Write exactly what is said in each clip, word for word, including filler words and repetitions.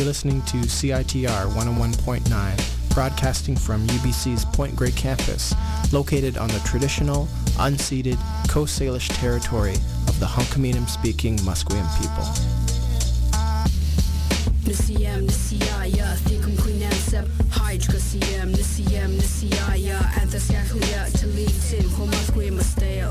You're listening to C I T R one oh one point nine, broadcasting from U B C's Point Grey campus, located on the traditional, unceded Coast Salish territory of the Hunkaminam-speaking Musqueam people. Nisiyam nisiyaya thikum queenansep hydra siyam nisiyam nisiyaya anthasyakhlia talitin homasque masteo.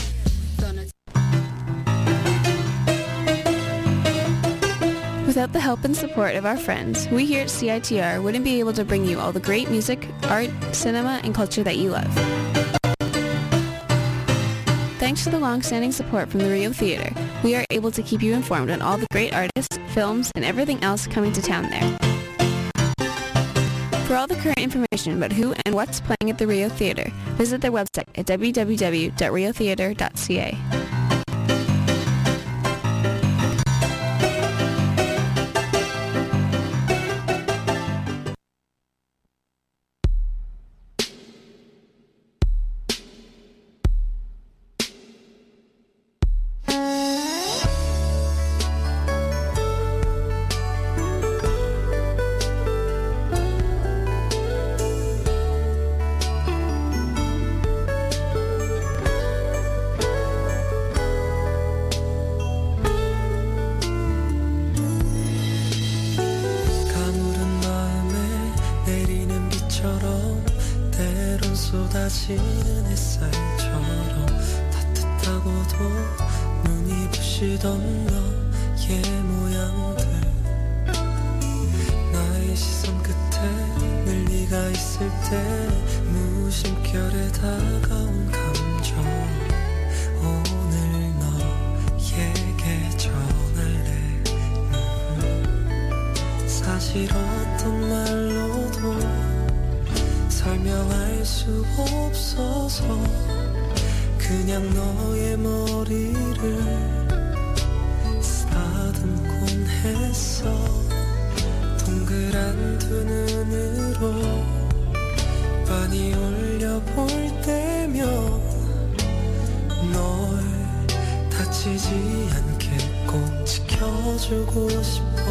Without the help and support of our friends, we here at C I T R wouldn't be able to bring you all the great music, art, cinema, and culture that you love. Thanks to the long-standing support from the Rio Theater, we are able to keep you informed on all the great artists, films, and everything else coming to town there. For all the current information about who and what's playing at the Rio Theater, visit their website at w w w dot rio theater dot c a. 쏟아지는 햇살처럼 따뜻하고도 눈이 부시던 너의 모양들 나의 시선 끝에 늘 네가 있을 때 무심결에 다가온 감정 오늘 너에게 전할래 음, 사실 어떤 말로도 설명할 수 없어서 그냥 너의 머리를 쓰다듬곤 했어 동그란 두 눈으로 빤히 올려볼 때면 널 다치지 않게 꼭 지켜주고 싶어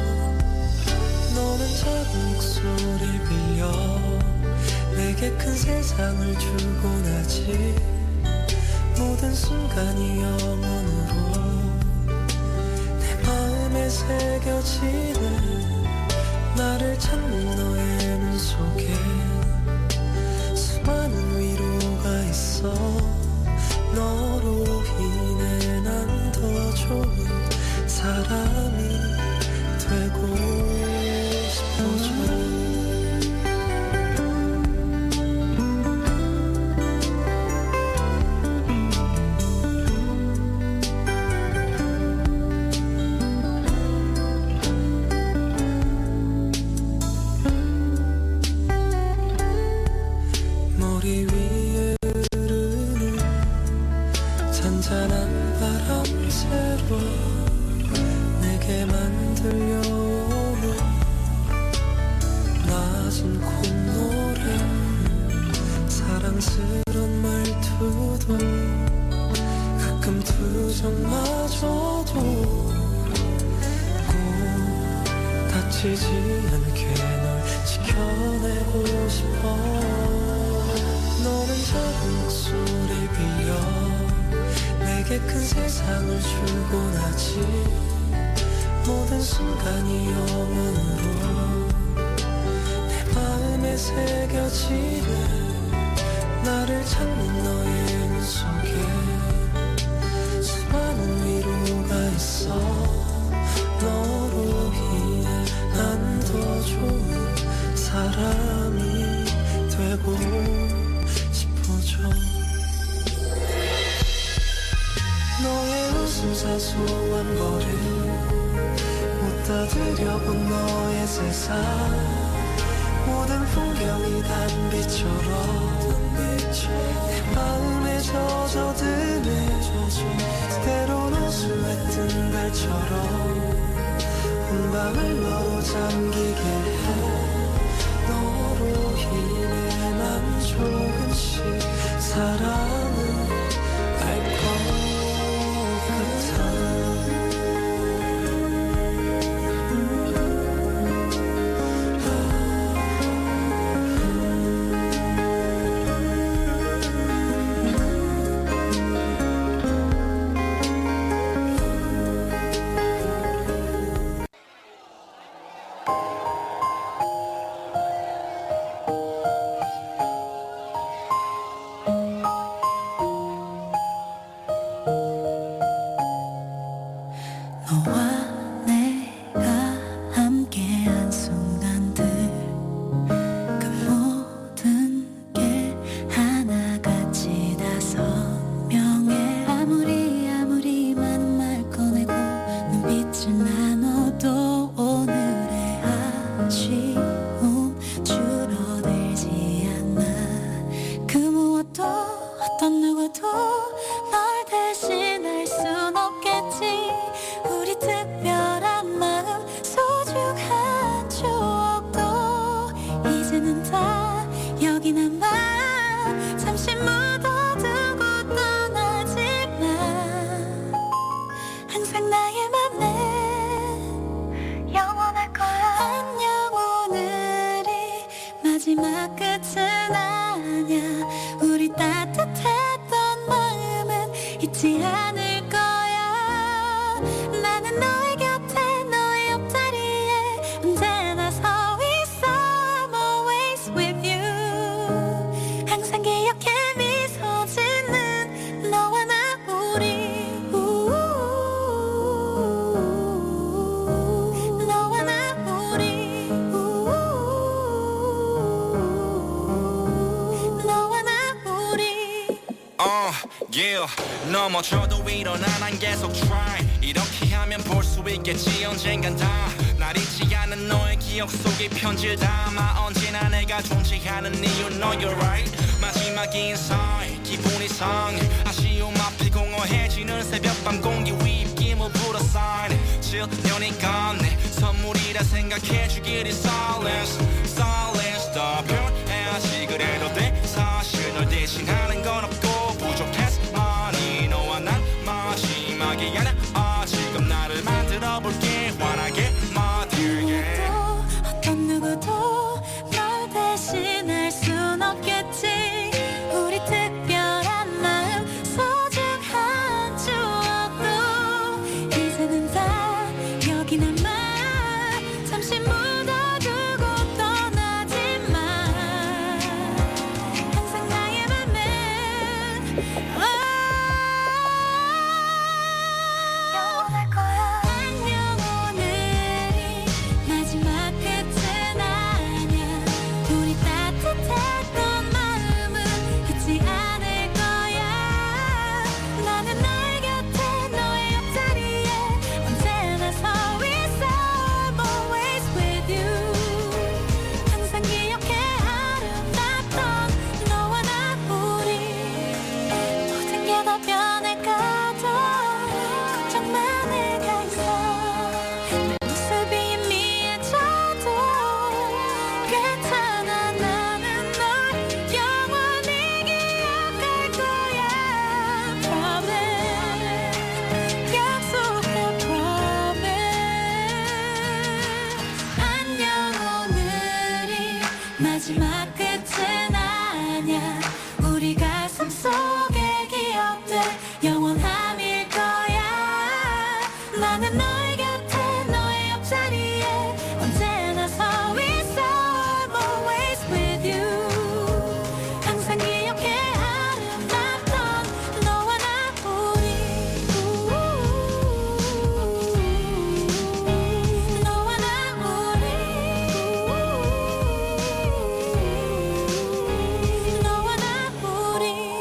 너는 작은 목소리 빌려 내게 큰 세상을 주곤 하지 모든 순간이 영원으로 내 마음에 새겨지는 나를 찾는 너의 눈 속에 수많은 위로가 있어 너로 인해 난 더 좋은 사람이 되고 싶어져 사랑스런 말투도 가끔 투정마저도 꼭 다치지 않게 널 지켜내고 싶어 너는 작은 목소리 빌려 내게 큰 세상을 주곤 하지 모든 순간이 영원으로 내 마음에 새겨지는 나를 찾는 너의 눈 속에 수많은 위로가 있어 너로 인해 난 더 좋은 사람이 되고 싶어져 너의 웃음 사소한 거를 못 다 들여본 너의 세상 모든 풍경이 단비처럼 내 마음에 젖어드네 때론 우수했던 달처럼 온 밤을 너로 잠기게 해 너로 인해 난 조금씩 사랑을 알 것 같아 너와 내가 함께한 순간들 그 모든 게 하나같이 다 선명해. 아무리 아무리 많은 말 꺼내고 눈빛을 나눠도 오늘의 아쉬움 줄어들지 않아. 그 무엇도 어떤 누구도 널 대신할 순 없겠지. 우리 특별한 마음 소중한 추억도 이제는 다 여기 남아. 잠시 묻어두고 떠나지만 항상 나의 맘에 영원할 거야. 안녕. 오늘이 마지막 끝은 아냐. 우리 따뜻했던 마음은 잊지 않을 거야. 나는 너의 곁에 너의 옆자리에 언제나 서 있어. I'm always with you. 항상 기억해 미소 짓는 너와 나 우리. 너와 나 우리. 너와 나 우리. Uh, yeah. 넘어져도 일어나 난 계속 try. 이렇게 하면 볼 수 있겠지 언젠간 다. 날 잊지 않은 너의 기억 속에 편지를 담아. 언제나 내가 존재하는 이유 know you're right. 마지막 인사에 기분이 상해. 아쉬움 앞에 공허해지는 새벽밤 공기 위 입김을 불어 sign. 칠 년이 갔네. 선물이라 생각해주길 silence. Silence 더 표현해야지 그래도 돼. 사실 널 대신하는 건 없고 부족했어 많이. 너와 난 마지막이 아냐. 아 지금 나를 만들어볼게 환하게 my dear yeah. 어떤 누구도 널 대신할 순 없겠지. 우리 특별한 마음 소중한 추억도 이제는 다 여기 남아. 잠시 묻어두고 떠나지만 항상 나의 맘에 영원할 거야. 안녕. 오늘이 마지막 끝은 아냐. 우리 따뜻했던 마음은 잊지 않을 거야. 나는 너의 곁에 너의 옆자리에 언제나 서 있어. I'm always with you. 항상 기억해 아름답던 너와 나 우리. 모든 게 다 변해가도 걱정만 해가 있어. 내 모습이 희미해져도 괜찮아. 나는 널 영원히 기억할 거야. Promise. 약속해 promise. 안녕. 오늘이 마지막 끝은 아냐. 우리 가슴 속의 기억들 영원함일 거야. 나는 너의 곁에 너의 옆자리에 언제나 서 있어. I'm always with you. 항상 기억해 아름답던 너와 나 우리. 너와 나 우리. 너와 나 우리.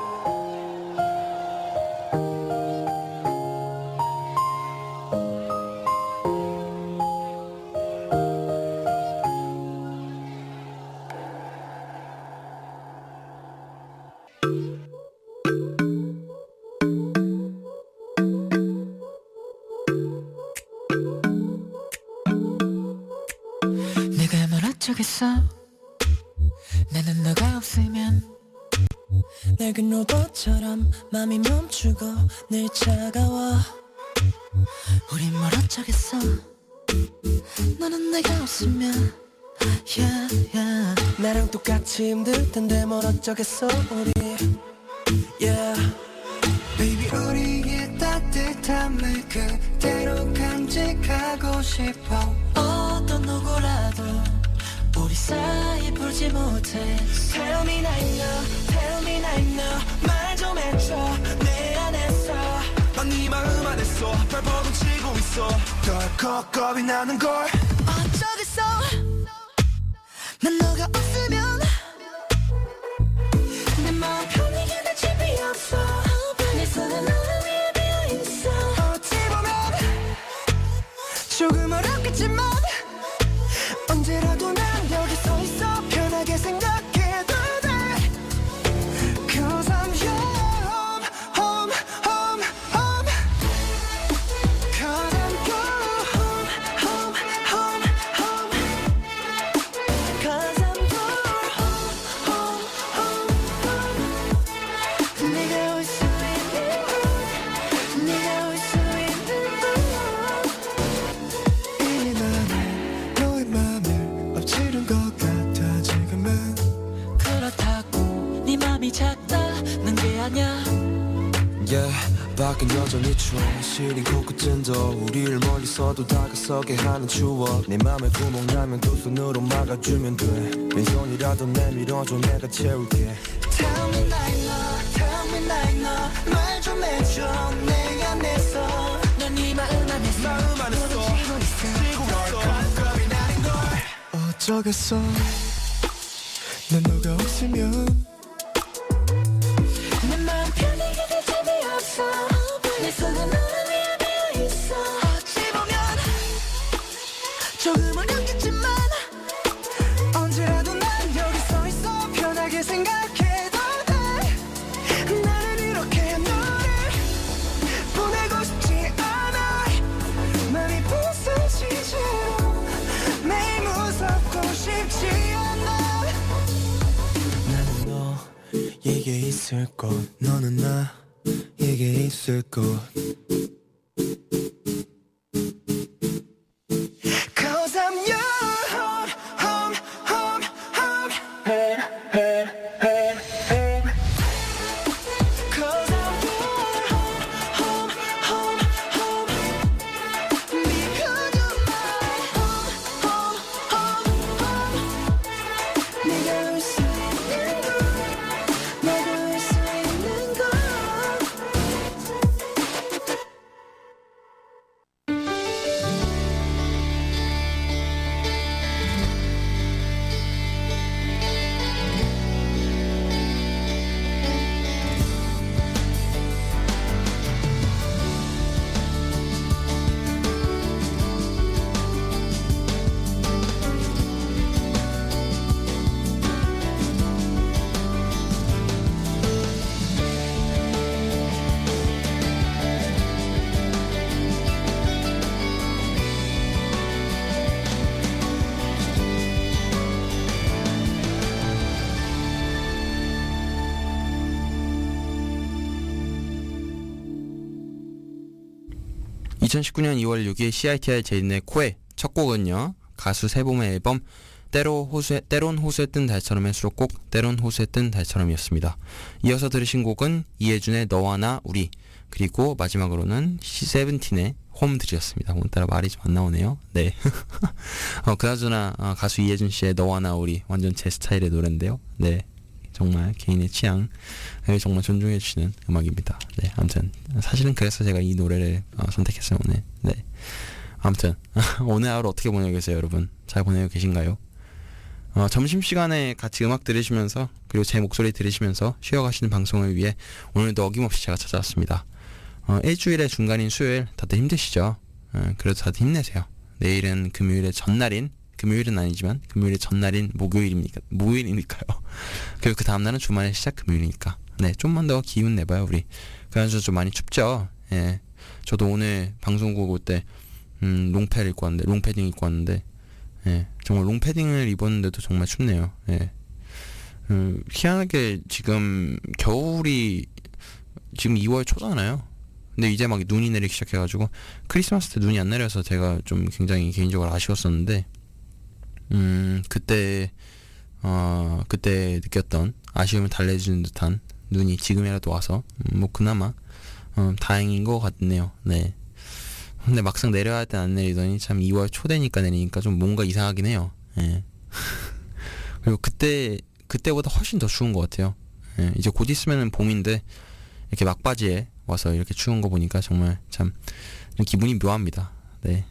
내가 뭘 어쩌겠어. 나는 너가 없으면 낡은 로봇처럼 맘이 멈추고 늘 차가워. 우린 뭘 어쩌겠어. 너는 내가 없으면 yeah, yeah. 나랑 똑같이 힘들 텐데 뭘 어쩌겠어 우리. Yeah. Baby 우리의 따뜻함을 그대로 간직하고 싶어. 어떤 누구라도 우리 사이 풀지 못해. Tell me now, tell me now, 말 좀 해줘 내 안에서 넌 네 마음 안에서 발버둥 치고 있어 덜컥 겁이 나는 걸 어쩌겠어 난 너가 없으면 내 마음 편하게 될 집이 없어 내 손은 너를 위해 비어있어 어찌 보면 조금 어렵겠지만 언제라도 난 여기 서 있어 편하게 생각해도 돼 Cause I'm home, home, home, home Cause I'm going home, home, home, home Cause I'm going home, home, home, home 네가 올 수 있는 곳 네가 올 수 있는 곳 이미 맘에 너의 맘을 엎치른 것 같아 지금은 그렇다고 네 맘이 작다는 게 아냐 Yeah, 밖은 여전히 추워 시린 코끝은도 우리를 멀리서도 다가서게 하는 추억 내 맘에 구멍 나면 두 손으로 막아주면 돼 왼손이라도 내밀어줘 내가 채울게 Tell me like 너 Tell me like 너 말 좀 해줘 내 안에서 난 네 마음 안에서 마음 안에서 너를 쥐고 있어 쥐고 있어 겁이 나는 걸 어쩌겠어 난 너가 없으면 내 마음 편하게 될 집이 없어 내 손은 너를 위해 비어있어 어찌 보면 조금 어렵겠지만 언제라도 난 여기 서 있어 편하게 생각해도 돼 나는 이렇게 너를 보내고 싶지 않아 맘이 부서지지 매일 무섭고 싶지 않아 나는 너에게 있을 것 너는 나에게 있을 것 Cause I'm your home, home, home, home Cause I'm your home, home, home, home Because you're my home, home, home, home 네가 올 수 있는 곳 내가 올 수 있는 곳 이천십구년 이월 육일 씨아이티아이 제인의 코에 첫 곡은요 가수 세봄의 앨범 때로 호수에, 때론 호수에 뜬 달처럼의 수록곡 때론 호수에 뜬 달처럼이었습니다. 이어서 들으신 곡은 이해준의 너와 나 우리 그리고 마지막으로는 세븐틴의 홈들이었습니다. 오늘따라 말이 좀 안 나오네요. 네. 어, 그나저나 어, 가수 이해준 씨의 너와 나 우리 완전 제 스타일의 노래인데요. 네. 정말 개인의 취향을 정말 존중해 주시는 음악입니다. 네, 아무튼 사실은 그래서 제가 이 노래를 어, 선택했어요 오늘. 네, 아무튼 오늘 하루 어떻게 보내고 계세요, 여러분? 잘 보내고 계신가요? 어, 점심시간에 같이 음악 들으시면서 그리고 제 목소리 들으시면서 쉬어가시는 방송을 위해 오늘도 어김없이 제가 찾아왔습니다. 어, 일주일의 중간인 수요일 다들 힘드시죠? 어, 그래도 다들 힘내세요. 내일은 금요일의 전날인 금요일은 아니지만 금요일의 전날인 목요일입니까? 목요일이니까요. 그리고 그 다음날은 주말의 시작 금요일이니까. 네, 좀만 더 기운 내봐요 우리. 그래서 좀 많이 춥죠. 예, 저도 오늘 방송국 올 때 음, 롱패를 입고 왔는데 롱패딩 입고 왔는데 예, 정말 롱패딩을 입었는데도 정말 춥네요. 예, 음, 희한하게 지금 겨울이 지금 이월 초잖아요. 근데 이제 막 눈이 내리기 시작해가지고 크리스마스 때 눈이 안 내려서 제가 좀 굉장히 개인적으로 아쉬웠었는데 음 그때 어 그때 느꼈던 아쉬움을 달래주는 듯한 눈이 지금이라도 와서 음, 뭐 그나마 어, 다행인 것 같네요. 네. 근데 막상 내려야 할 때 안 내리더니 참 이월 초 되니까 내리니까 좀 뭔가 이상하긴 해요. 예. 그리고 그때 그때보다 훨씬 더 추운 것 같아요. 예. 이제 곧 있으면은 봄인데 이렇게 막바지에 와서 이렇게 추운 거 보니까 정말 참 기분이 묘합니다. 네.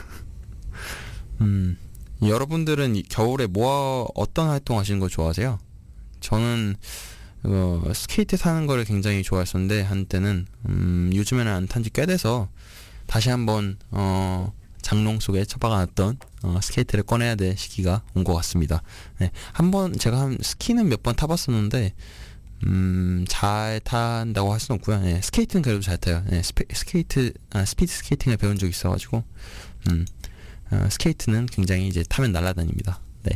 음, 여러분들은 이 겨울에 뭐 어떤 활동 하시는 거 좋아하세요? 저는 어, 스케이트 타는 거를 굉장히 좋아했었는데 한때는 음, 요즘에는 안 탄 지 꽤 돼서 다시 한번 어, 장롱 속에 처박아놨던 어, 스케이트를 꺼내야 될 시기가 온 것 같습니다. 네, 한번 제가 한 스키는 몇 번 타봤었는데 음, 잘 탄다고 할 수는 없고요. 네, 스케이트는 그래도 잘 타요. 네, 스페, 스케이트 아, 스피드 스케이팅을 배운 적이 있어가지고 음, 어, 스케이트는 굉장히 이제 타면 날아다닙니다. 네.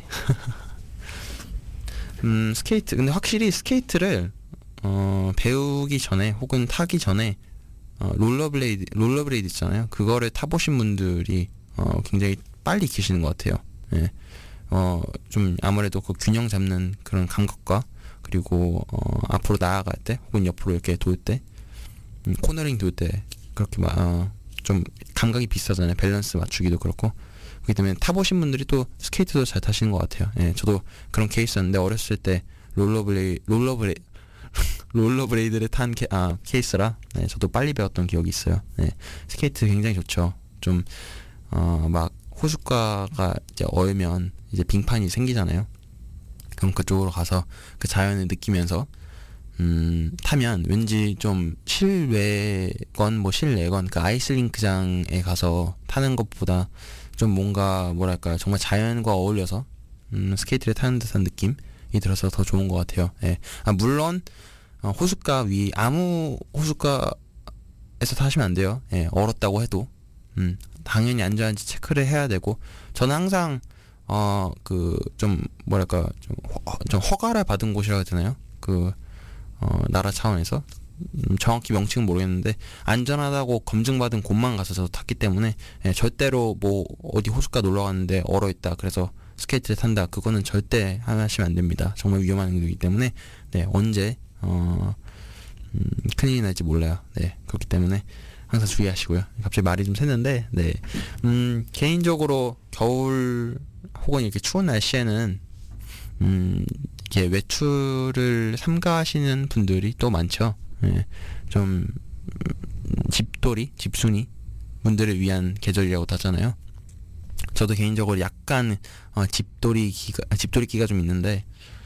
음, 스케이트 근데 확실히 스케이트를 어, 배우기 전에 혹은 타기 전에 어, 롤러블레이드 롤러블레이드 있잖아요. 그거를 타보신 분들이 어, 굉장히 빨리 익히시는 것 같아요. 예. 어, 좀 아무래도 그 균형 잡는 그런 감각과 그리고 어, 앞으로 나아갈 때 혹은 옆으로 이렇게 돌 때 음, 코너링 돌 때 그렇게 막 어, 좀 감각이 비슷하잖아요. 밸런스 맞추기도 그렇고. 그렇기 때문에 타보신 분들이 또 스케이트도 잘 타시는 것 같아요. 예, 저도 그런 케이스였는데 어렸을 때 롤러블레이 롤러블레이 롤러블레이드를 탄 케, 아, 케이스라 네, 저도 빨리 배웠던 기억이 있어요. 네, 스케이트 굉장히 좋죠. 좀 어, 막 호숫가가 이제 얼면 이제 빙판이 생기잖아요. 그럼 그쪽으로 가서 그 자연을 느끼면서 음, 타면 왠지 좀 실외건 뭐 실내건 그 아이스링크장에 가서 타는 것보다 좀 뭔가 뭐랄까 정말 자연과 어울려서 음, 스케이트를 타는 듯한 느낌이 들어서 더 좋은 것 같아요. 예. 아, 물론 어, 호숫가 위 아무 호숫가에서 타시면 안 돼요. 예, 얼었다고 해도 음, 당연히 안전한지 체크를 해야 되고 저는 항상 어, 그 좀 뭐랄까 좀, 허, 좀 허가를 받은 곳이라고 해야 되나요? 그 어, 나라 차원에서 음, 정확히 명칭은 모르겠는데 안전하다고 검증받은 곳만 가서 저도 탔기 때문에 예, 절대로 뭐 어디 호숫가 놀러 갔는데 얼어 있다 그래서 스케이트를 탄다 그거는 절대 하시면 안 됩니다. 정말 위험한 행동이기 때문에 네, 언제 어, 음, 큰일이 날지 몰라요. 네, 그렇기 때문에 항상 주의하시고요. 갑자기 말이 좀 샜는데 네, 음, 개인적으로 겨울 혹은 이렇게 추운 날씨에는 음, 이렇게 외출을 삼가하시는 분들이 또 많죠. 예, 좀 음, 집돌이, 집순이 분들을 위한 계절이라고 하잖아요. 저도 개인적으로 약간 어, 집돌이 기가 집돌이 기가 좀 있는데,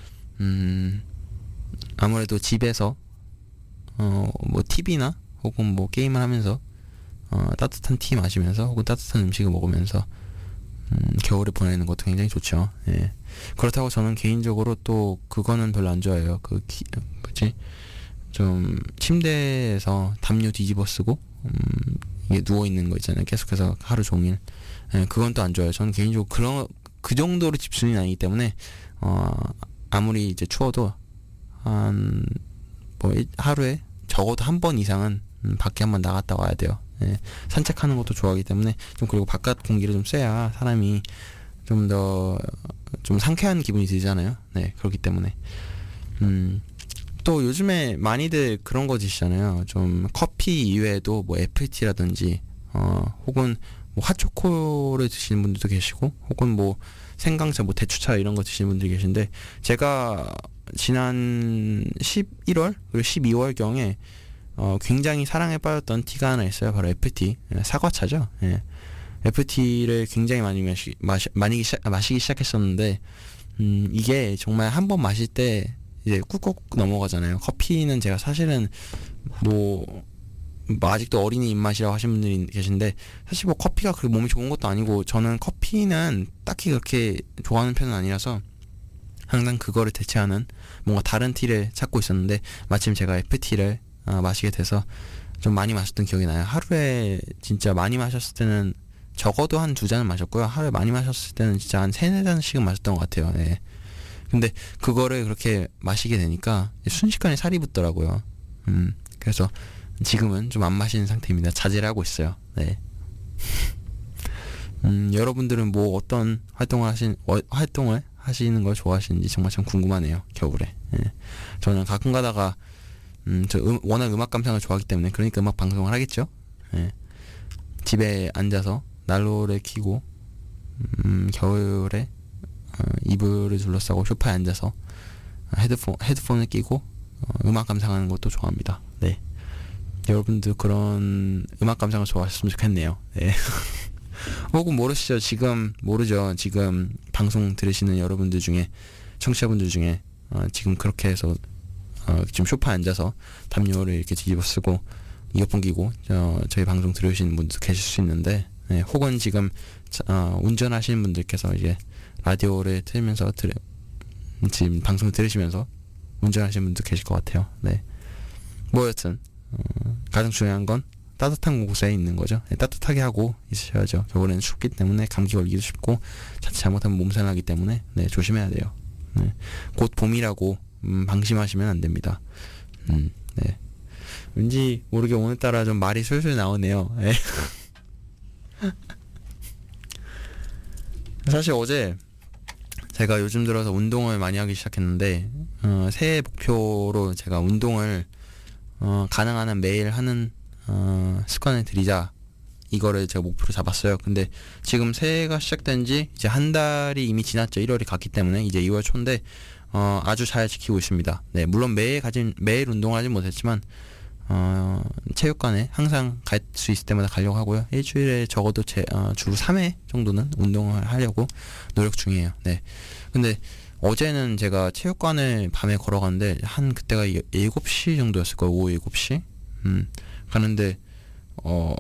음, 아무래도 집에서 어, 뭐 티비나 혹은 뭐 게임을 하면서 어, 따뜻한 티 마시면서 혹은 따뜻한 음식을 먹으면서 음, 겨울을 보내는 것도 굉장히 좋죠. 예. 그렇다고 저는 개인적으로 또 그거는 별로 안 좋아해요. 그 기, 뭐지? 좀 침대에서 담요 뒤집어 쓰고 음, 이게 누워 있는 거 있잖아요. 계속해서 하루 종일. 예, 그건 또 안 좋아요. 저는 개인적으로 그런 그 정도로 집순이는 아니기 때문에 어, 아무리 이제 추워도 한 뭐 하루에 적어도 한 번 이상은 음, 밖에 한번 나갔다 와야 돼요. 예, 산책하는 것도 좋아하기 때문에 좀 그리고 바깥 공기를 좀 쐬야 사람이 좀 더 좀 상쾌한 기분이 들잖아요. 네, 그렇기 때문에 음, 또 요즘에 많이들 그런 거 드시잖아요. 좀 커피 이외에도 뭐 애플티라든지 어, 혹은 뭐 핫초코를 드시는 분들도 계시고 혹은 뭐 생강차, 뭐 대추차 이런 거 드시는 분들이 계신데 제가 지난 십일월 그리고 십이월 경에 어, 굉장히 사랑에 빠졌던 티가 하나 있어요. 바로 애플티, 사과차죠. 예. 애플티를 굉장히 많이 마시, 마시, 많이 시작, 마시기 시작했었는데 음, 이게 정말 한 번 마실 때 이제 꾹꾹 넘어가잖아요. 커피는 제가 사실은 뭐, 뭐 아직도 어린이 입맛이라고 하시는 분들이 계신데 사실 뭐 커피가 그렇게 몸에 좋은 것도 아니고 저는 커피는 딱히 그렇게 좋아하는 편은 아니라서 항상 그거를 대체하는 뭔가 다른 티를 찾고 있었는데 마침 제가 애플티를 어, 마시게 돼서 좀 많이 마셨던 기억이 나요. 하루에 진짜 많이 마셨을 때는 적어도 한 두 잔은 마셨고요. 하루에 많이 마셨을 때는 진짜 한 세네 잔씩은 마셨던 것 같아요. 네. 근데 그거를 그렇게 마시게 되니까 순식간에 살이 붙더라고요. 음, 그래서 지금은 좀 안 마시는 상태입니다. 자제를 하고 있어요. 네. 음, 여러분들은 뭐 어떤 활동을 하신 어, 활동을 하시는 걸 좋아하시는지 정말 참 궁금하네요. 겨울에. 네. 저는 가끔 가다가 음, 저 음, 워낙 음악 감상을 좋아하기 때문에 그러니까 음악 방송을 하겠죠. 네. 집에 앉아서 난로를 켜고 음, 겨울에 어, 이불을 둘러싸고 소파에 앉아서 헤드폰, 헤드폰을 끼고 어, 음악 감상하는 것도 좋아합니다. 네. 여러분들 그런 음악 감상을 좋아하셨으면 좋겠네요. 네. 혹은 모르시죠? 지금 모르죠? 지금 방송 들으시는 여러분들 중에 청취자분들 중에 어, 지금 그렇게 해서 어, 지금 소파에 앉아서 담요를 이렇게 뒤집어 쓰고 이어폰 끼고 어, 저희 방송 들으시는 분도 계실 수 있는데, 네, 혹은 지금 어, 운전하시는 분들께서 이제 라디오를 틀면서 들, 지금 방송 들으시면서 운전하시는 분도 계실 것 같아요. 네. 뭐 여튼 어, 가장 중요한 건 따뜻한 곳에 있는 거죠. 네, 따뜻하게 하고 있으셔야죠. 겨울에는 춥기 때문에 감기 걸리기도 쉽고 자칫 잘못하면 몸살 나기 때문에 네, 조심해야 돼요. 네. 곧 봄이라고 음, 방심하시면 안 됩니다. 음, 네. 왠지 모르게 오늘따라 좀 말이 술술 나오네요. 네. 사실 어제 제가 요즘 들어서 운동을 많이 하기 시작했는데 어, 새해 목표로 제가 운동을 어, 가능한 한 매일 하는 어, 습관을 들이자, 이거를 제가 목표로 잡았어요. 근데 지금 새해가 시작된 지 이제 한 달이 이미 지났죠. 일월이 갔기 때문에 이제 이월 초인데 어, 아주 잘 지키고 있습니다. 네, 물론 매일 가진 매일 운동을 하진 못했지만 어, 체육관에 항상 갈 수 있을 때마다 가려고 하고요. 일주일에 적어도 제, 어, 주 삼 회 정도는 운동을 하려고 노력 중이에요. 네. 근데 어제는 제가 체육관을 밤에 걸어갔는데 한 그때가 일곱 시 정도였을 거예요. 오후 일곱 시. 음. 가는데 어,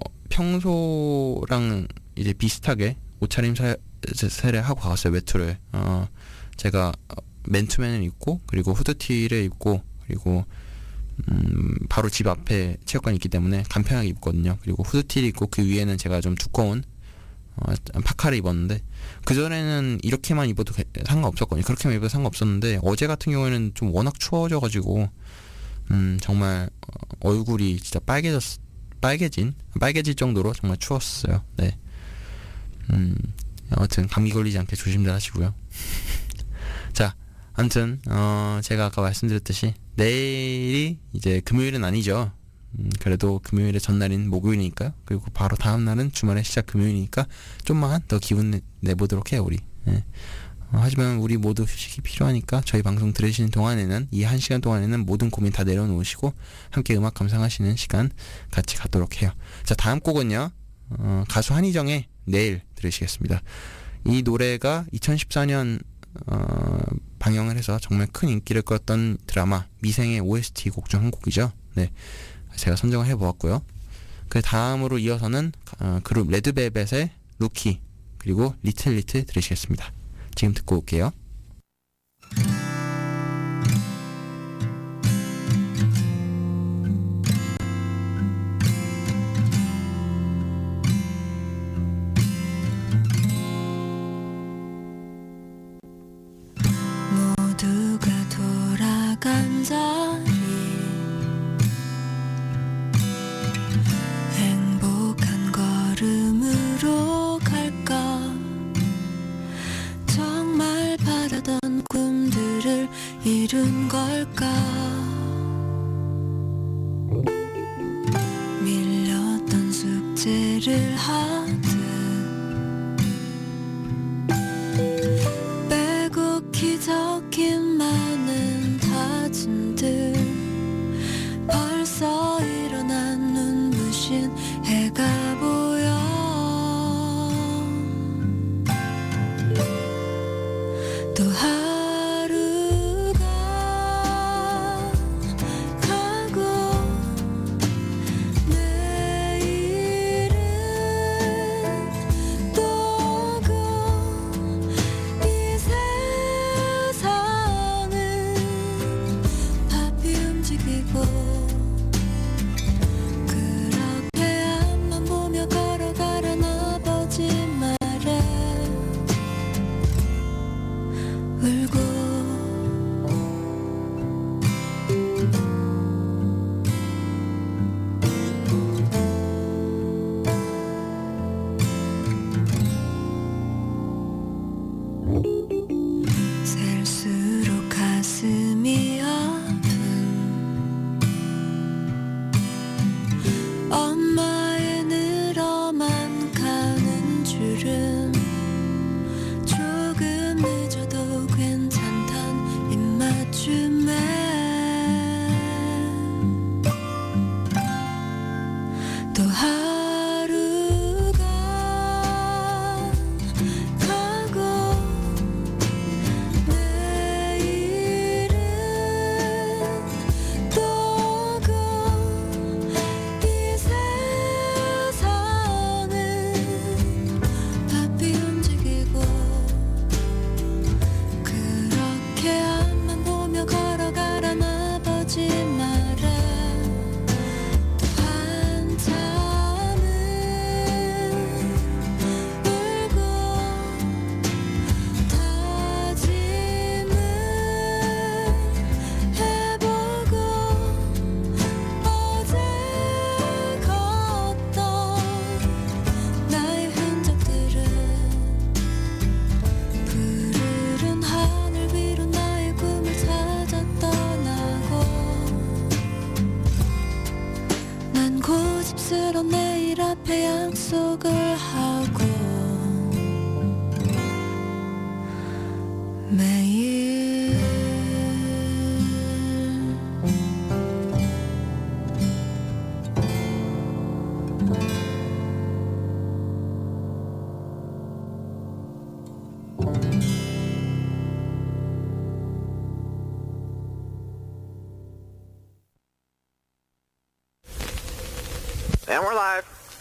평소랑 이제 비슷하게 옷차림 사, 세를 하고 가봤어요. 외투를. 어, 제가 맨투맨을 입고 그리고 후드티를 입고 그리고 음, 바로 집 앞에 체육관이 있기 때문에 간편하게 입거든요. 그리고 후드티를 입고 그 위에는 제가 좀 두꺼운 어, 파카를 입었는데 그전에는 이렇게만 입어도 상관없었거든요. 그렇게만 입어도 상관없었는데 어제 같은 경우에는 좀 워낙 추워져가지고 음, 정말 얼굴이 진짜 빨개졌, 빨개진, 빨개질 정도로 정말 추웠어요. 네. 음, 아무튼 감기 걸리지 않게 조심들 하시고요. 자, 아무튼 어, 제가 아까 말씀드렸듯이 내일이 이제 금요일은 아니죠. 음, 그래도 금요일의 전날인 목요일이니까, 그리고 바로 다음 날은 주말의 시작 금요일이니까 좀만 더 기분 내, 내보도록 해요 우리. 네. 어, 하지만 우리 모두 휴식이 필요하니까 저희 방송 들으시는 동안에는 이 한 시간 동안에는 모든 고민 다 내려놓으시고 함께 음악 감상하시는 시간 같이 갖도록 해요. 자, 다음 곡은요 어, 가수 한희정의 내일 들으시겠습니다. 이 노래가 이천십사 년 어, 방영을 해서 정말 큰 인기를 끌었던 드라마 미생의 오에스티 곡 중 한 곡이죠. 네, 제가 선정을 해보았고요. 그 다음으로 이어서는 어, 그룹 레드벨벳의 루키 그리고 리틀 리틀 들으시겠습니다. 지금 듣고 올게요. 모두가 돌아간 자리, 행복한 걸음으로 갈까. 정말 바라던 꿈들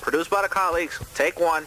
Produced by the colleagues. Take one.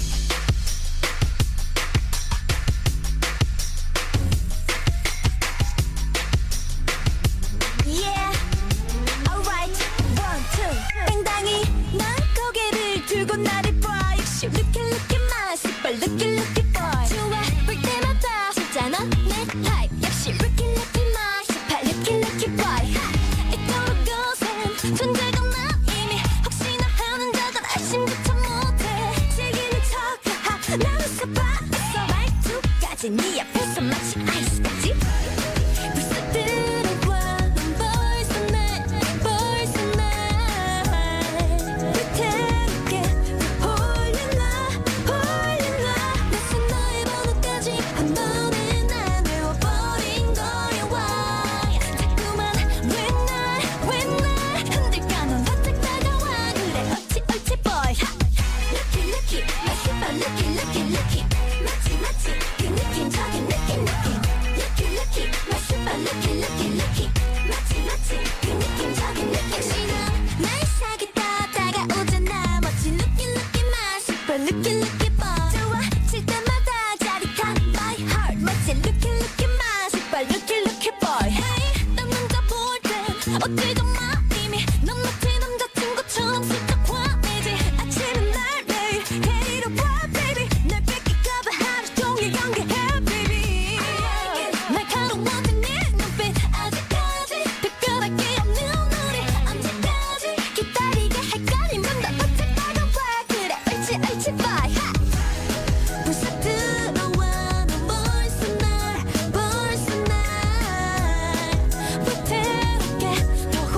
Yeah, alright, one, two. 당당히 난 고개를 들고 나를 봐. 역시 looking looking my super looking looking boy. 좋아 볼 때마다 진짜 넌 내 type. 역시 looking looking my super looking looking boy. 이토록 거센 존재가 난 이미 혹시나 하는 자들 알심부터 못해. 즐기는 척 나는 서봤어. 말투까지 네 앞에서 마치 아이스까지. 벌써 들어와 넌 벌써 날 벌써 날 불태울게 홀려나 홀려나 낯선 너의 번호까지 한 번에 난 외워버린 거야. Why 자꾸만 왜 날 왜 날 흔들까. 넌 바짝 다가와. 그래 옳지 옳지 boy. Lucky lucky my super lucky lucky lucky 마치 마치 그 느낌적인 느낌 느낌. Lucky lucky my super lucky lucky lucky 마치 마치 그 느낌적인 느낌. 역시 넌 날 사귀다 다가오잖아. 멋진 lucky lucky my super lucky lucky boy. 좋아질 때마다 짜릿한 my heart. 멋진 lucky lucky my super lucky lucky boy. Hey 난 남자 볼땐 어디도 마 이미 넌 마치 남자친구처럼 슬쩍 화내지. 아침은 날 매일 데리러 와 baby. 날 뺏길까봐 하루 종일 연기해 baby. 날카로운 네 눈빛 아직까지 특별하게 없는 우리 언제까지 기다리게 할까. 네 맘 다 바짝 다가와. 그래 옳지 옳지 boy. 벌써 들어와 넌 벌써 날 벌써 날 불태울게 더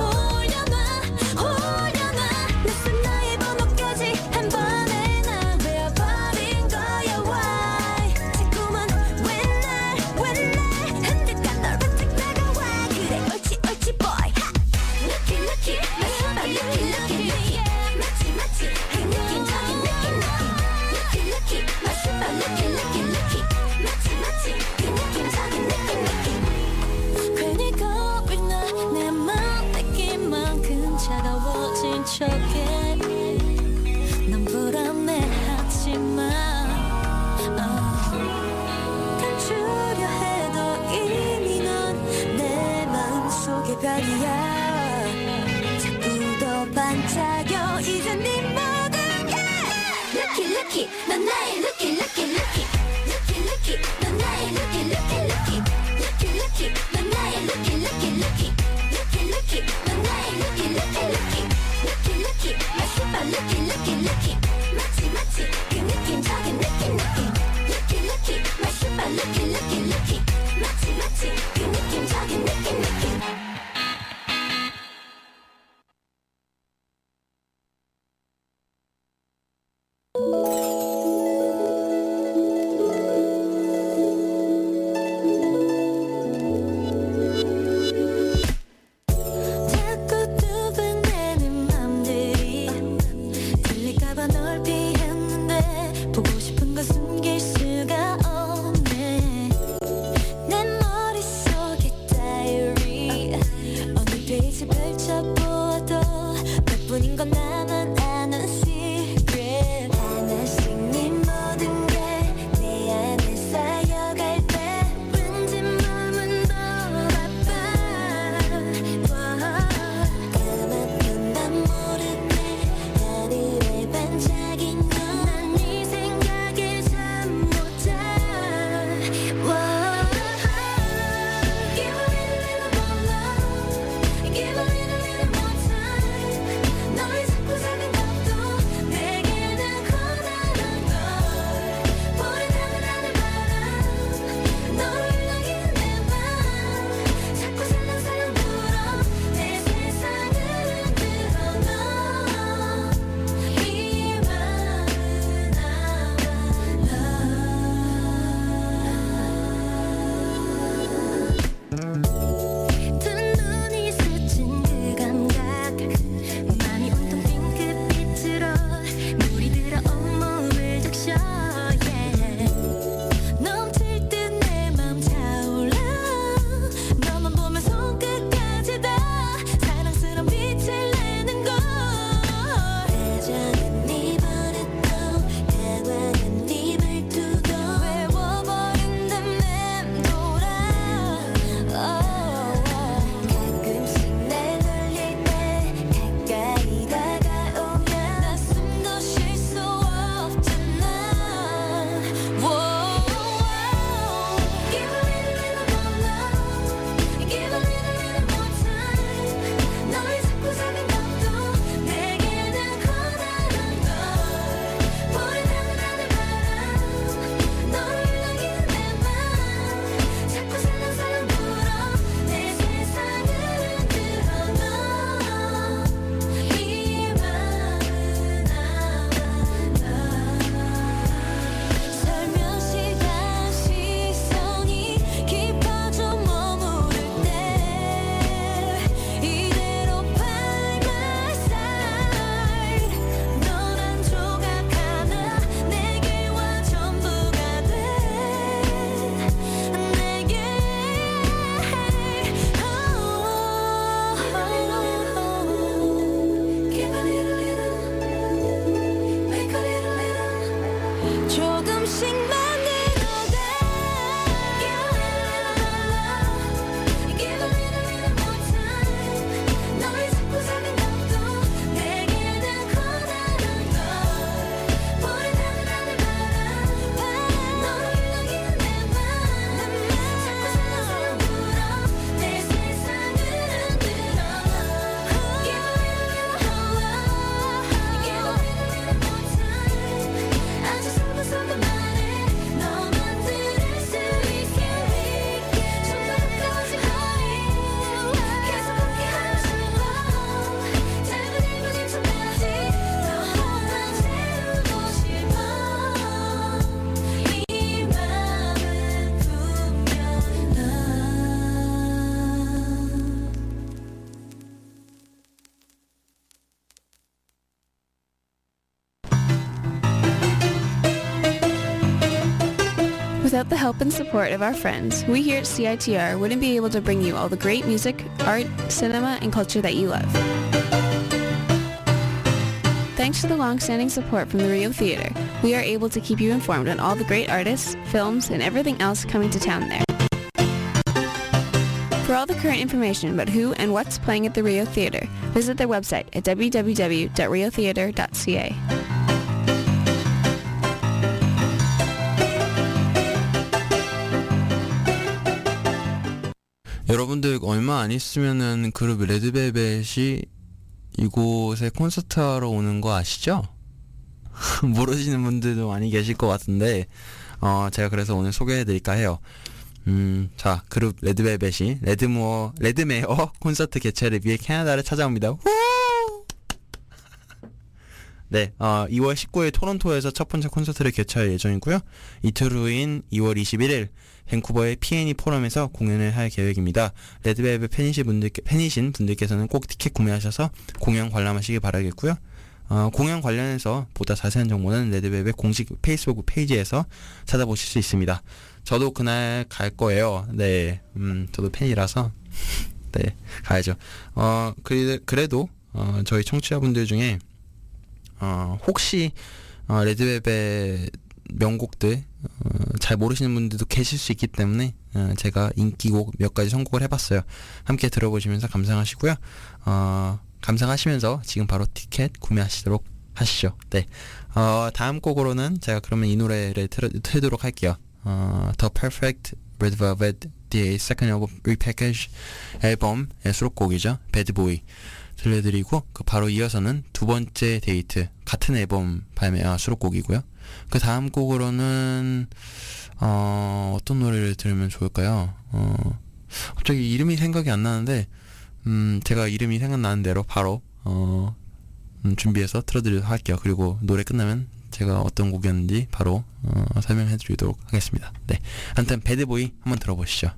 조금씩만 늘어가 Give a little, give a little, little more time 널 잡고 사는 것도 내게는 커다란 걸 버린다는 하늘 바람 너를 넘기는 내 맘 자꾸 살려서 불어 내 세상을 흔들어 Give a little, little love Give a little, little more time 아주 소근소근 말해 너만 들을 수 있게 좀 더 가까워진 high 계속 함께 하고 싶어 작은 일부진 틈까지 너만 채우고 싶어 이 맘은 Without the help and support of our friends, we here at C I T R wouldn't be able to bring you all the great music, art, cinema, and culture that you love. Thanks to the long-standing support from the Rio Theater, we are able to keep you informed on all the great artists, films, and everything else coming to town there. For all the current information about who and what's playing at the Rio Theater, visit their website at w w w dot rio theater dot c a. 여러분들 얼마 안 있으면은 그룹 레드벨벳이 이곳에 콘서트 하러 오는 거 아시죠? 모르시는 분들도 많이 계실 것 같은데 어 제가 그래서 오늘 소개해드릴까 해요. 음, 자, 그룹 레드벨벳이 레드모어 레드메어 콘서트 개최를 위해 캐나다를 찾아옵니다. 후! 네, 어, 이월 십구일 토론토에서 첫 번째 콘서트를 개최할 예정이고요. 이틀 후인 이월 이십일일 밴쿠버의 피앤이 포럼에서 공연을 할 계획입니다. 레드벨벳 팬이신, 분들께, 팬이신 분들께서는 꼭 티켓 구매하셔서 공연 관람하시길 바라겠고요. 어, 공연 관련해서 보다 자세한 정보는 레드벨벳 공식 페이스북 페이지에서 찾아보실 수 있습니다. 저도 그날 갈 거예요. 네, 음, 저도 팬이라서 네, 가야죠. 어, 그래, 그래도 어, 저희 청취자분들 중에 어, 혹시 어, 레드벨벳 명곡들 어, 잘 모르시는 분들도 계실 수 있기 때문에 어, 제가 인기곡 몇 가지 선곡을 해봤어요. 함께 들어보시면서 감상하시고요. 어, 감상하시면서 지금 바로 티켓 구매하시도록 하시죠. 네, 어, 다음 곡으로는 제가 그러면 이 노래를 틀어, 틀도록 할게요. 어, The Perfect Red Velvet, The Second Album Repackage 앨범의 수록곡이죠. Bad Boy 들려드리고 그 바로 이어서는 두 번째 데이트 같은 앨범 발매 아, 수록곡이고요. 그 다음 곡으로는 어, 어떤 노래를 들으면 좋을까요? 어, 갑자기 이름이 생각이 안 나는데 음, 제가 이름이 생각나는 대로 바로 어, 음, 준비해서 틀어드리도록 할게요. 그리고 노래 끝나면 제가 어떤 곡이었는지 바로 어, 설명해드리도록 하겠습니다. 네, 아무튼 배드보이 한번 들어보시죠.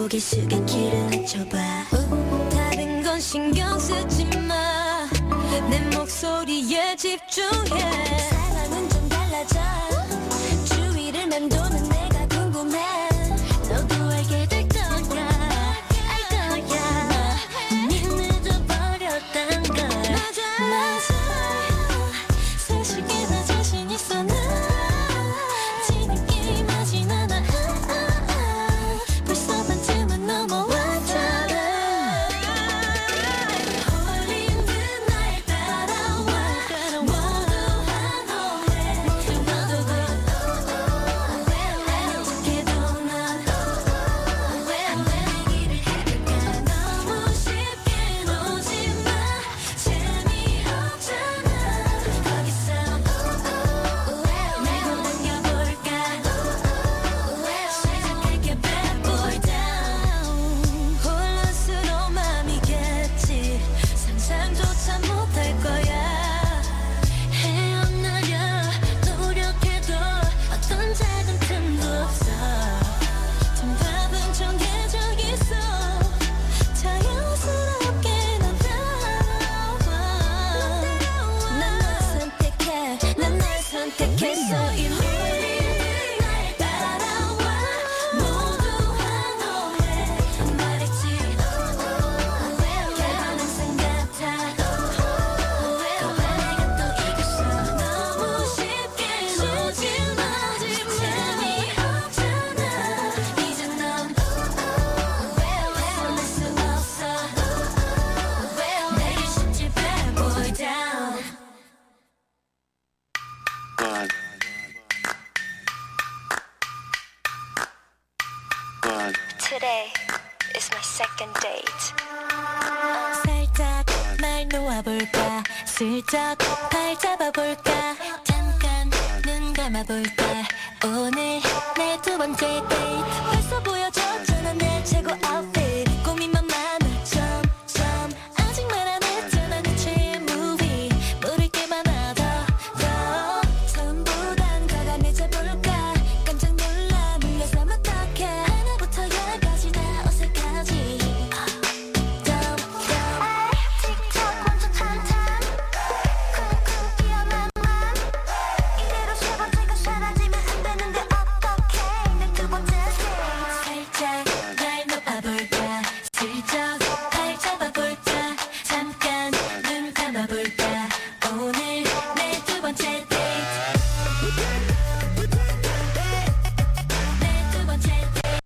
숙여 길을 낮춰봐 다른 건 신경 쓰지 마 내 집중해 상황은 좀 달라져 주위를 맴도는 내가 궁금해 너도 알게 될 거야 알 거야 이미 늦어버렸단 걸 맞아 맞아 사실게 나 자신 있어 나 지는 게임하진 않아 벌써 반쯤은 넘어왔잖아 홀린 듯 날 따라와 모두 한호해 모두 어떻게도 넌 왜 내기를 해볼까 너무 쉽게 놓지마 재미없잖아 거기서 내고 당겨볼까 시작할게 bad boy down 혼란스러운 맘이겠지 상상조차 못할 거야 헤어나려 노력해도 어떤 작은 틈도 없어 정답은 정해져 있어 자연스럽게 넌 따라와 난 널 선택해 난 널 선택했어 이미 날 따라와 모두 한호해 말했지 가능성 같아 내가 또 이겼어 너무 쉽게 놓지마 재미없잖아 이제 넌 설렐 수 없어 내게 쉽지 bad boy down Today is my second date. 살짝 날 놓아볼까 슬쩍 발 잡아볼까 잠깐 눈 감아볼까 오늘 내 두 번째 데이트 벌써 보여줬잖아 내 최고 아웃핏 고민만 많아 점점 아직 말 안 했잖아 내 최애 무비 모를 게 많아 더더 처음보단 과감해져볼까 깜짝 놀라 놀라서 어떡해 하나부터 열까지 다 어색하지 틱톡 먼저 탄탄 쿵쿵 뛰어난 맘 이대로 세 번째가 사라지면 안 되는데 어떡해 내 두 번째 데이트 살짝 날 놓아볼까 슬쩍 발 잡아볼까 잠깐 눈 감아볼까 오늘 내 두 번째 데이트 내 두 번째 데이트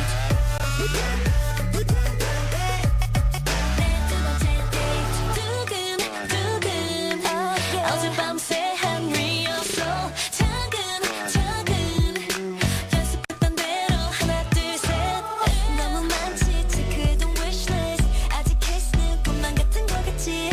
두근두근 어젯밤새 한 리허설 작은 작은 연습했던 대로 하나 둘셋 너무 많지 체크해둔 wishlist 아직 키스는 꿈만 같은 거 같지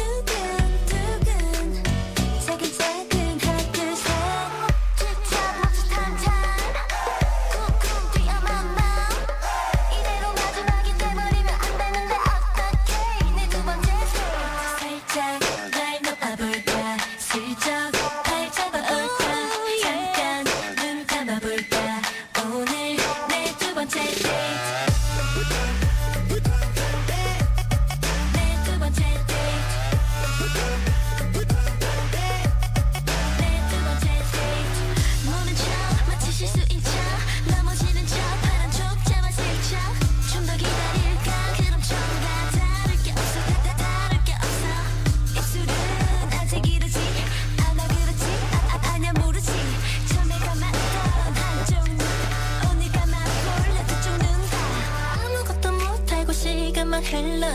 두근두근 차근차근 하나 둘셋 틱톡 먼저 탄탄 쿵쿵 뛰어난 맘 이대로 마지막이 돼버리면 안 되는데 어떡해 내 두 번째 데이트 살짝 날 놓아볼까 슬쩍 발 잡아볼까 잠깐 눈 감아볼까 오늘 내 두 번째 데이트 내 두 번째 데이트 내 두 번째 데이트 모른 척 마치 실수인 척 넘어지는 척 파란 촉자만 슬쩍 좀 더 기다릴까 그럼 처음과 다를 게 없어 다, 다, 다를 게 없어 입술은 아직 이르지 않아 그렇지 아, 아, 아냐 모르지 처음에 감았던 한쪽 눈 오늘 감아볼래 두쪽 눈 다 아무것도 못하고 시간만 흘러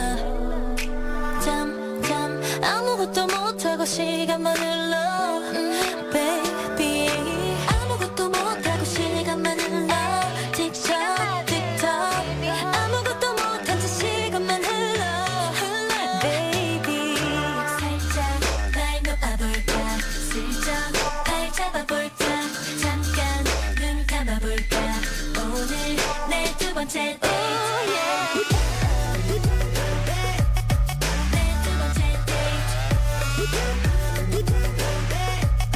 점점 아무것도 못하고 시간만 흘러 음, baby 아무것도 못하고 시간만 흘러 틱톡 틱톡 아무것도 못한 채 시간만 흘러 흘러 baby 살짝 날 놓아볼까 슬쩍 발 잡아볼까 잠깐 눈 감아볼까 오늘 내 두 번째 데이트 내 두 번째 데이트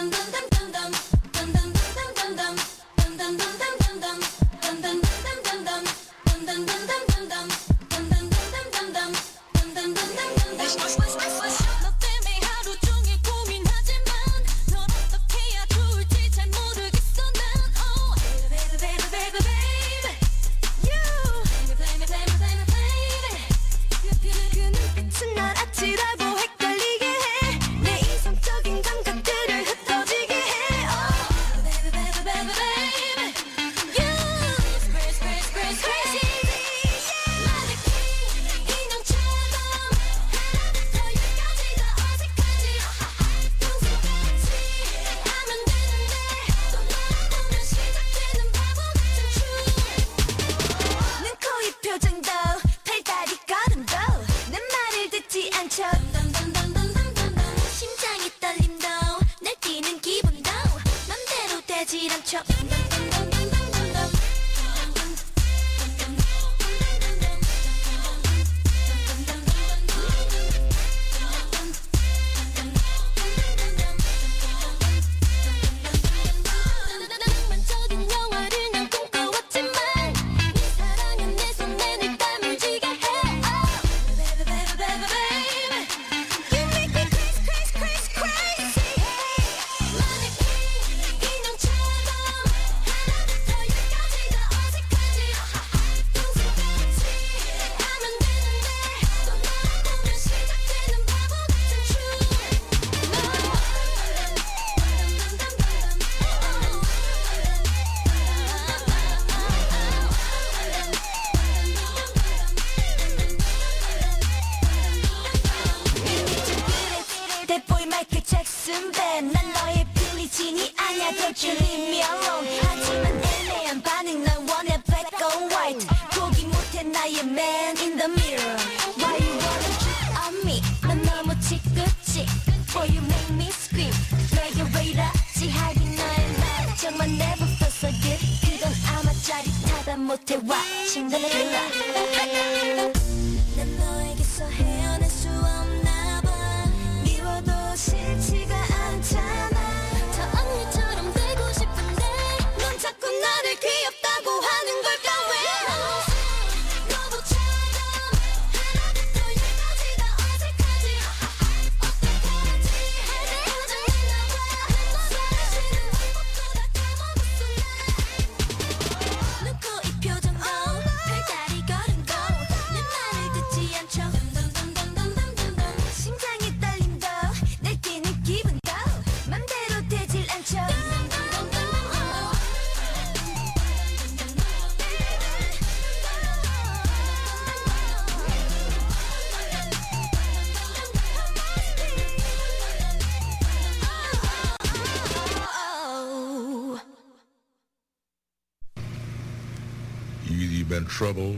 You've been troubled,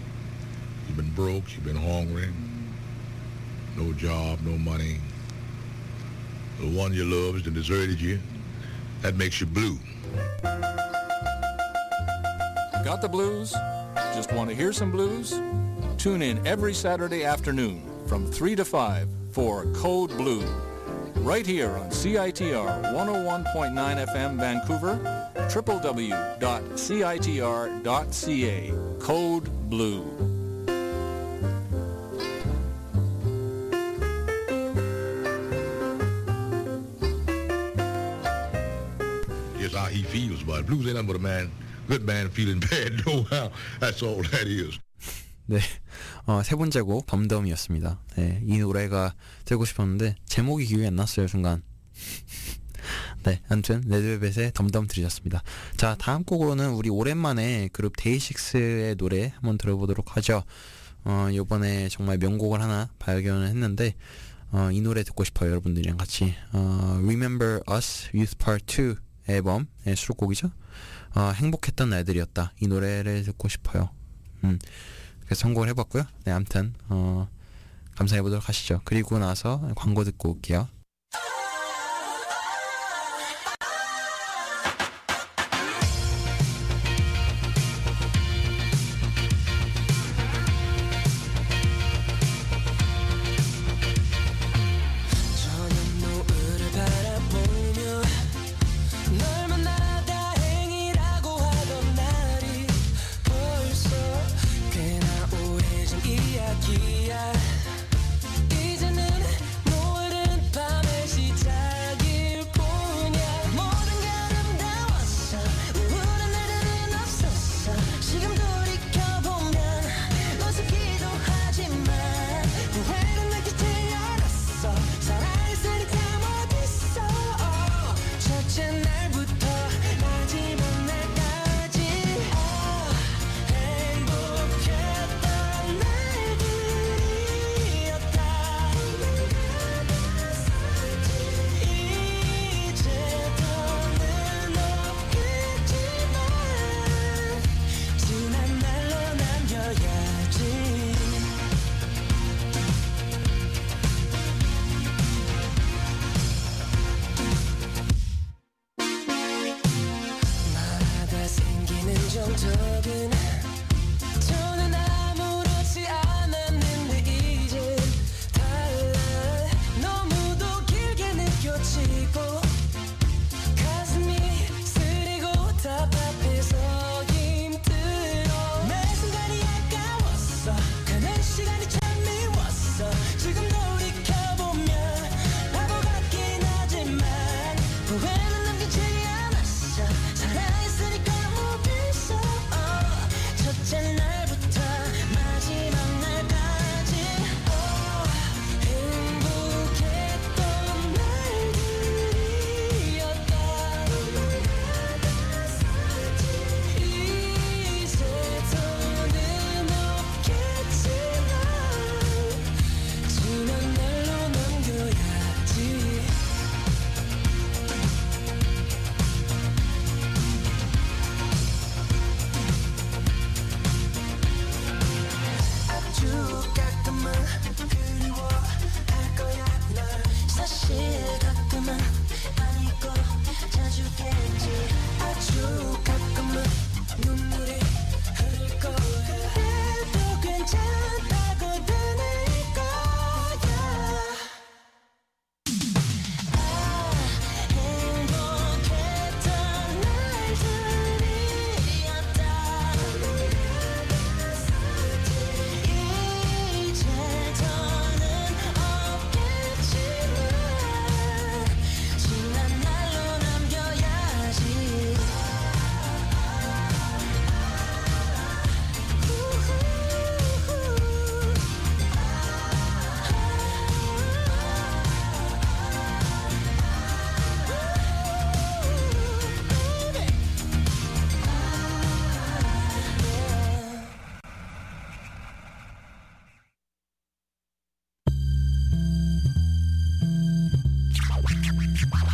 you've been broke, you've been hungry, no job, no money. The one you loved and deserted you, that makes you blue. Got the blues? Just want to hear some blues? Tune in every Saturday afternoon from three to five for Code Blue. Right here on C I T R one oh one point nine F M Vancouver, w w w dot c i t r dot c a. Code Blue. Here's how he feels about it. Blues ain't nothing but a man, good man feeling bad. No, how that's all that is. 네, 어, 세 번째 곡 덤덤이었습니다. 네, 이 노래가 들고 싶었는데 제목이 기억이 안 났어요 순간. 네, 아무튼 레드벨벳의 덤덤 들으셨습니다. 자, 다음 곡으로는 우리 오랜만에 그룹 데이식스의 노래 한번 들어보도록 하죠. 어, 요번에 정말 명곡을 하나 발견을 했는데 어, 이 노래 듣고 싶어요. 여러분들이랑 같이 어, Remember Us Youth Part 투 앨범의 수록곡이죠. 어, 행복했던 날들이었다. 이 노래를 듣고 싶어요. 음. 그래서 선곡을 해봤고요. 네, 아무튼 어, 감상해보도록 하시죠. 그리고 나서 광고 듣고 올게요. 저녁 노을을 바라보며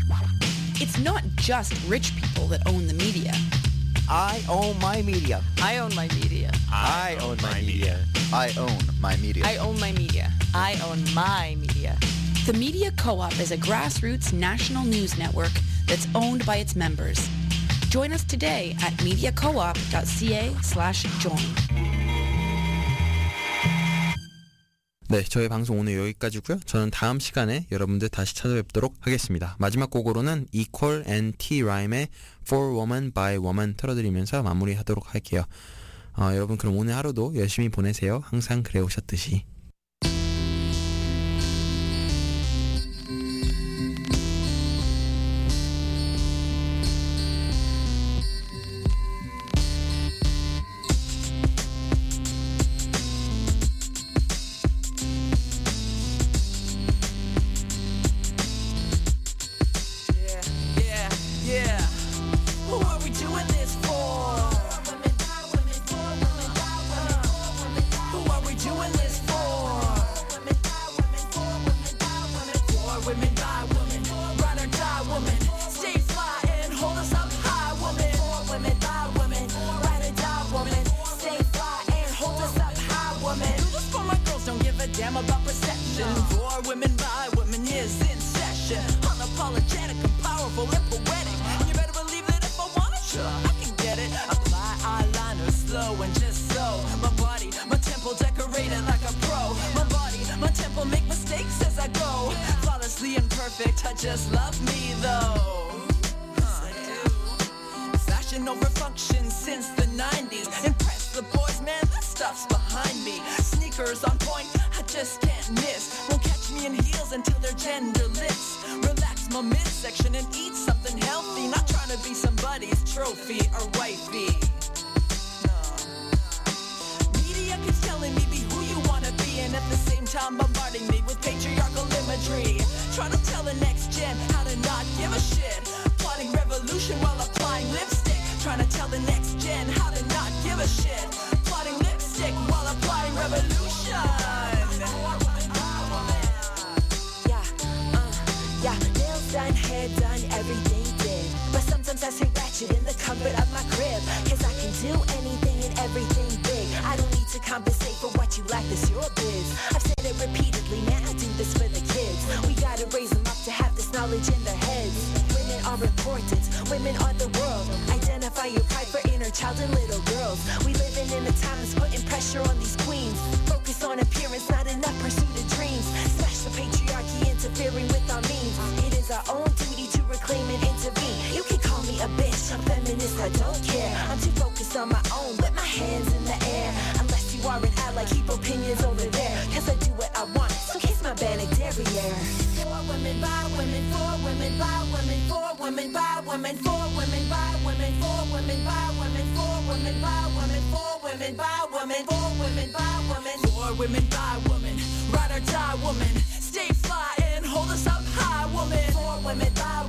It's not just rich people that own the media. I own my media. I own my media. I own my media. I own my media. I own my media. I own my media. The Media Co-op is a grassroots national news network that's owned by its members. Join us today at mediacoop.ca slash join. 네, 저희 방송 오늘 여기까지고요. 저는 다음 시간에 여러분들 다시 찾아뵙도록 하겠습니다. 마지막 곡으로는 Equal and T-Rhyme의 For Woman by Woman 틀어드리면서 마무리하도록 할게요. 어, 여러분 그럼 오늘 하루도 열심히 보내세요. 항상 그래 오셨듯이. Just love me though. Huh, I do. Fashion over function since the nineties. Impress the boys, man, that stuff's behind me. Sneakers on point, I just can't miss. Won't catch me in heels until they're genderless. Relax my midsection and eat something healthy. Not trying to be somebody's trophy or wifey. No. Media keeps telling me be who you wanna be, and at the same time bombarding me with patriarchal imagery. Trying to tell the next gen how to not give a shit. Plotting revolution while applying lipstick. Trying to tell the next gen how to not give a shit. Plotting lipstick while applying revolution. Yeah, uh, yeah, nails done, hair done, everything did. But sometimes I stay ratchet in the comfort of my crib. Cause I can do anything and everything big. I don't need to compensate for what you lack, that's your biz. I've said it repeatedly, man, I do this for the kids. We gotta raise them up to have this knowledge in their heads. Women are important, women are the world. Identify your pride for inner child and little girls. We living in a time that's putting pressure on these queens. Focus on appearance, not enough pursuit of dreams. Smash the patriarchy interfering with our means. It is our own duty to reclaim and intervene. You can call me a bitch, I'm feminist, I don't care. I'm too focused on my own, with my hands in the air. Unless you are an ally, keep opinions over there. Cause I do what I want, so kiss my bannock derriere. For women, by women, for women, by women, for women, by women, for women, by women, for women, by women, for women, by women, for women, by women, for women, by women, for women, by women, ride or die woman, stay fly and hold us up high woman, for women, by